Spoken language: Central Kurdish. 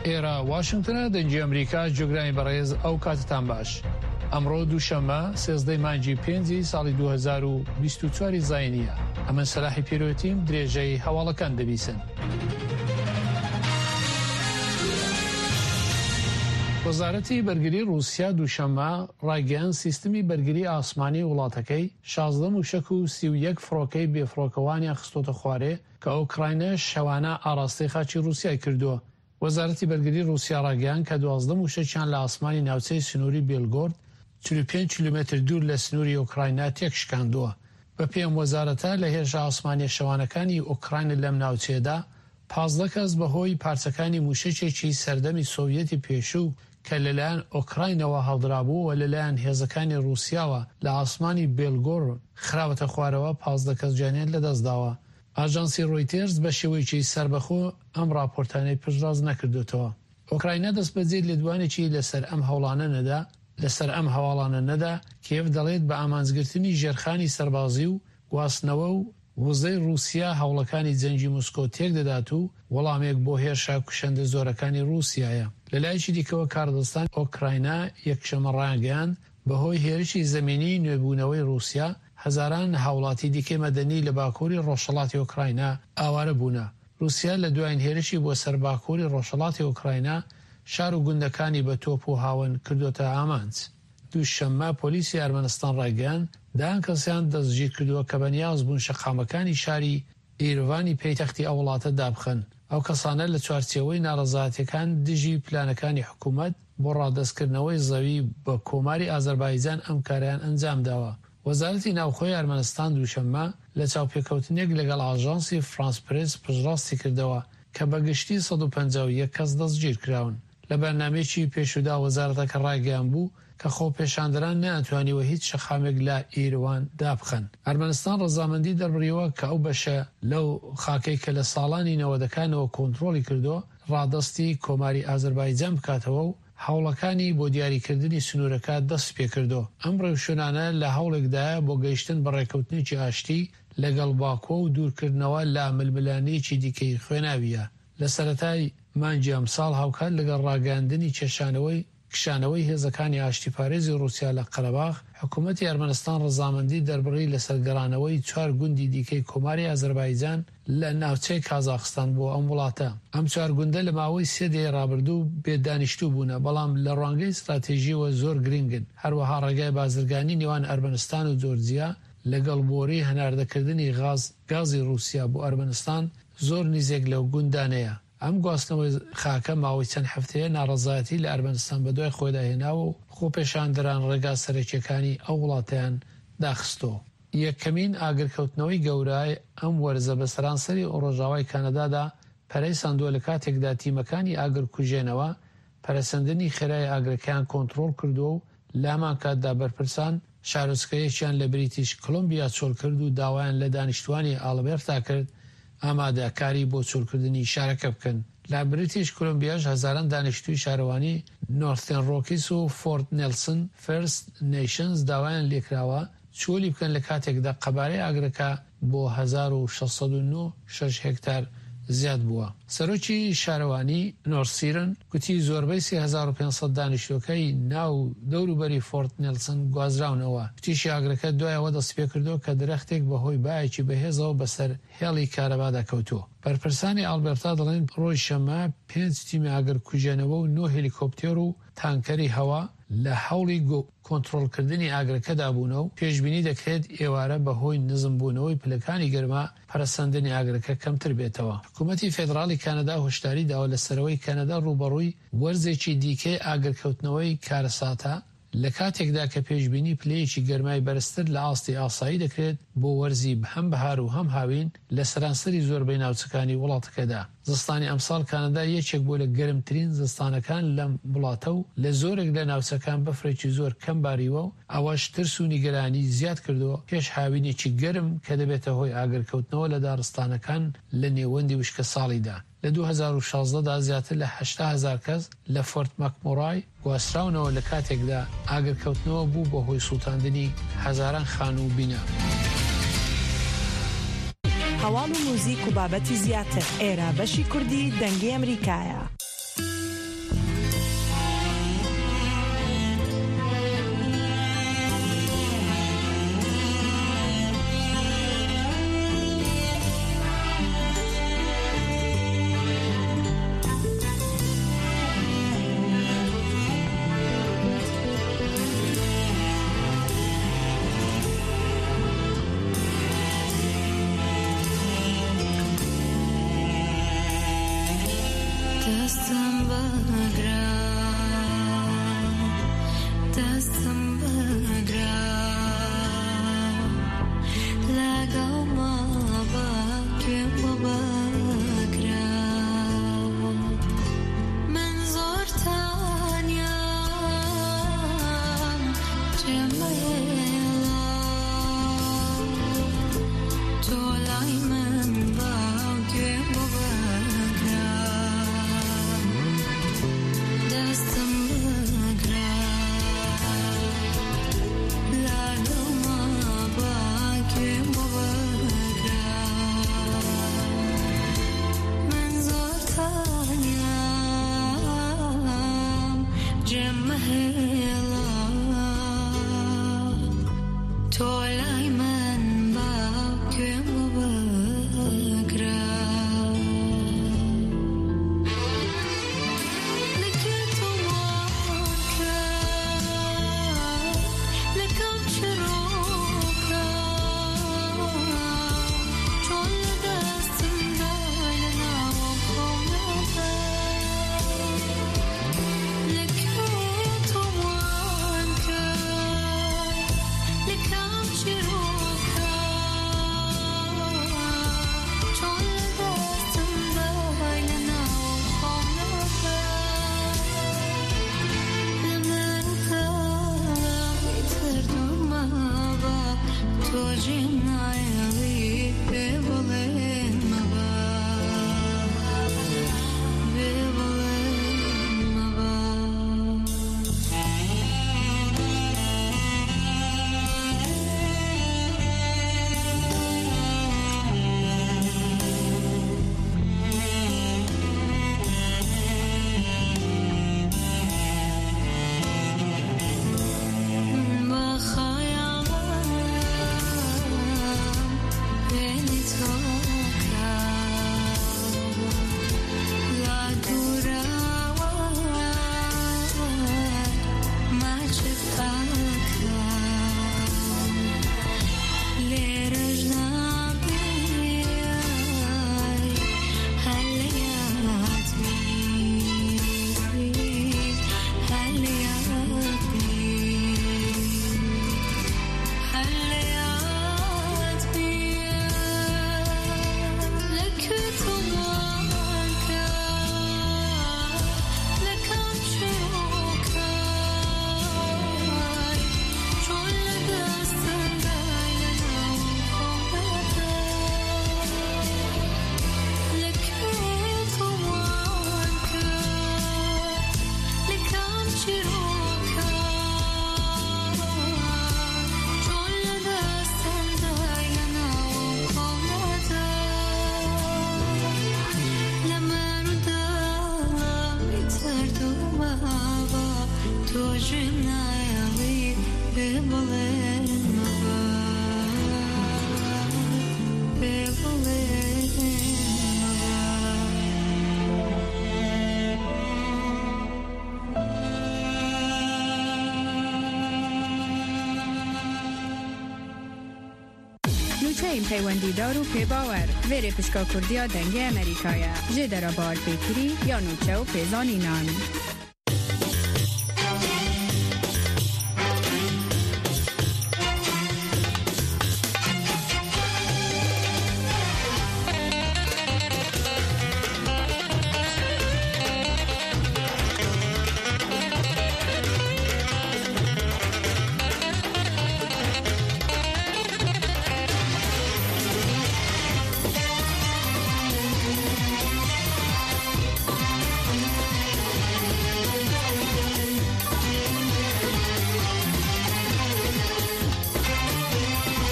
ئێرە واشنگتنە دەنگی ئەمریکا جۆگرانی بەڕێز ئەو کاتتان باش. ئەمڕۆ دووشەممە 13 مانگی 5 ساڵی 2024 زاینیە. ئەمە سەلاحی پیرۆتیم درێژەی هەواڵەکان دەبیسن. وەزارەتی بەرگری رووسیا دووشەممە ڕایگەیاند سیستمی بەرگری ئاسمانی وڵاتەکەی 16 موشک و 31 فڕۆکەی بێفڕۆکەوانیان خستۆتە خوارێ کە ئوکراینە شەوانە ئاڕاستەی خاچی رووسیای کردووە. وەزارەتی بەرگری رووسیا ڕایگەیاند کە 12 موشکیان لە ئاسمانی ناوچەی سنووری بێلگۆرد 45 کیلومتر دوور لە سنووری ئوکراینە تێکشکاندووە. بە پێم وەزارەتە لە هێرشە ئاسمانی شەوانەکانی ئوکراینە لەم ناوچەیەدا 15 کەس بەهۆی پارچەکانی موشکێکی سەردەمی سۆڤیەتی پێشوو کە لەلایەن ئۆکراینەوە هەڵدرابوو و لەلایەن هێزەکانی رووسیاوە لە ئاسمانی بێلگۆرد خراوەتە خوارەوە 15 کەس گیانیان لەدەستداوە. ئاژانسی ڕۆیتێرز بە شێوەیەکی سربەخۆ ئەم راپۆرتانەی پشتڕاز نەکردوێتەوە. ئۆکراینە دەستبەجێت لێدوانێکی لەسەر ئەم هەواڵانە نەدا کێف دەڵێت بە ئامانجگرتنی ژێرخانی سەربازی و گواستنەوە و وزەی رووسیا هەوڵەکانی جەنگی موسکۆ تێک دەدات و وەڵامێک بۆ هێرشا کوشەندە زۆرەکانی رووسیایە. لەلایەکی دیکەوە کاردستان ئۆکراینە یەکشەمە ڕایگەیاند بەهۆی هێرشی زەمینی نوێبوونەوەی رووسیا هەزاران هاوڵاتی دیکەی مەدەنی لە باکووری ڕۆژهەڵاتی ئۆکراینە ئاوارە بوونە. رووسیا لە دوایین هێرشی بۆ سەر باکووری ڕۆژهەڵاتی ئۆکراینە شار و گوندەکانی بە تۆپ و هاون کردوتە ئامانج. دووشەممە پۆلیسی ئەرمەنستان ڕایگەیاند دان کەسیان دەستگیر کردووە کە بەنیاز بوون شەقامەکانی شاری ئیرڤانی پەیتەختی ئەو وڵاتە دابخەن. ئەو کەسانە لە چوارچێوەی ناڕەزایەتیەکان دژی پلانەکانی حکوومەت بۆ ڕادەستکردنەوەی زەوی بە کۆماری ئازەربایجان ئەم کاریان ئەنجام داوە. وەزارەتی ناوخۆی ئەرمەنستان دووشەممە لە چاوپێکەوتنێک لەگەڵ ئاژانسی فرانس پرێس پشتڕاستی کردەوە کە بەگشتی 151 کەس دەستگیر کراون. لە بەرنامەیەکی پێشودا وەزارەتەکە ڕایگەیاند بوو کە خۆپێشاندەران نەیانتوانیوە هیچ شەقامێک لە ئیرەوان دابخەن. ئەرمەنستان ڕەزامەندی دەربڕیەوە کە ئەو بەشە لەو خاکەی کە لە ساڵانی 90ەکانەوە کۆنتڕۆلی کردووە ڕادەستی کۆماری ئازەربایجان بکاتەوە و هەوڵەکانی بۆ دیاریکردنی سنوورەکە دەست پێکردو. ئەم ڕێوشونانە لە هەوڵێکدایە بۆ گەیشتن بە ڕێکەوتنێکی ئاشتی لەگەڵ باکۆ و دوورکردنەوە لە ململانەیەکی دیکەی خوێناویە. لە سەرەتای مانگی ئەمساڵ هاوکات لەگەڵ ڕاگەاندنی کشانەوەی هێزەکانی ئاشتیپارێزی رووسیا لە قەرەباغ حکوومەتی ئەرمەنستان ڕەزامەندی دەربڕی لە سەرگەڕانەوەی 4 گوندی دیکەی کۆماری ئازەربایجان لە ناوچەی کازاخستان بۆ ئەم وڵاتە. ئەم 4 گوندە لە ماوەی 3 دەی ڕابردوو بێدانیشتوو بوونە بەڵام لە ڕوانگەی استراتێژیەوە زۆر گرنگن. هەروەها ڕێگای بازرگانی نێوان ئەرمەنستان و جۆرجیا لەگەڵ بۆری هەناردەکردنی گازی رووسیا بۆ ئەرمەنستان زۆر نزیک لەو گوندانەیە. ئەم گواستنەوەی خاکە ماوەی چەند هەفتەیە ناڕەزایەتی لە ئەرمەنستان بەدوای خۆیدا هێناوە و خۆپێشاندەران ڕێگا سەرەکیەکانی ئەو وڵاتیان داخستۆ. یەکەمین ئاگرکەوتنەوەی گەورای ئەم وەرزە بە سەرانسەری ڕۆژاوای کانەدادا پەرەی ساندووە لە کاتێکدا تیمەکانی ئاگرکوژێنەوە پەرەسەندنی خێرای ئاگرەکەیان کۆنتڕۆڵ کردووە و لامان کاتدا بەرپرسان شارۆچکەیەکیان لە بریتیش کۆلۆمبیا چۆڵ کرد و داوایان لە دانیشتوانی ئالبێرتا کرد ئامادەکاری بۆ چۆڵکردنی شارەکە بکەن. لە بریتیش کۆلۆمبیاش هەزاران دانیشتووی شارەوانی نۆرتێن ڕۆکیس و فۆرت نێلسن فێرست نیشنز داوایان لێکراوە چۆلی بکەن لە کاتێکدا قەبارەی ئاگرەکە بۆ 1609 6 هێکتار زیاد بووە. سەرۆکی شارەوانی نۆرسیرن گوتی زۆربەی 3500 دانیشتوەکەی ناو دەوروبەری فۆرت نێلسن گوازراونەوە. گوتیشی ئاگرەکە دوایەوە دەست پێ کردو کە درەختێک بەهۆی بایەکی بەهێزەوە بەسەر هێڵی کارەبادا کەوتووە. بەرپرسانی ئالبێرتا دەڵێن ڕۆژ شەممە 5 تیمی ئاگرکوژێنەوە و 9 هێلیکۆپتێر و تانکەری هەوا لە هەوڵی کۆنتڕۆڵکردنی ئاگرەکەدا بوونە و پێشبینی دەکرێت ئێوارە بەهۆی نزمبوونەوەی پلەکانی گەرما پەرەسەندنی ئاگرەکە کەمتر بێتەوە. حکوومەتی فێدراڵی کانەدا هۆشداری داوە لە سەرەوەی کانەدا ڕوبەڕووی وەرزێکی دیکەی ئاگرکەوتنەوەی کارەساتە لە کاتێکدا کە پێشبینی پلەیەکی گەرمای بەرزتر لە ئاستی ئاسایی دەکرێت بۆ وەرزی هەم بەهار و هەم هاوین لە سەرانسەری زۆربەی ناوچەکانی وڵاتەکەدا. زستانی ئەمساڵ کانەدا یەکێک بۆ لە گەرمترین زستانەکان لەم وڵاتە و لە زۆرێک لە ناوچەکان بەفرێکی زۆر کەم باریوە و ئەوەش ترس و نیگەرانی زیاد کردووە پێش هاوینێکی گەرم کە دەبێتە هۆی ئاگرکەوتنەوە لە دارستانەکان لە نێوەندی وشکە ساڵیدا. لە 2016دا زیاتر لە 800,000 کەس لە فۆرت مەکمۆڕای گواستراونەوە لە کاتێکدا ئاگرکەوتنەوە بوو بە هۆی سووتاندنی هەزاران خان و بینە. هەواڵ و موزیک و بابەتی زیاتر ئێرە بەشی کوردی دەنگی ئەمریکایە. این پیوندی دارو پی باور ویری پشکا کردیا دنگی امریکایه جدر بار پیکری یا نوچه و پیزانی نان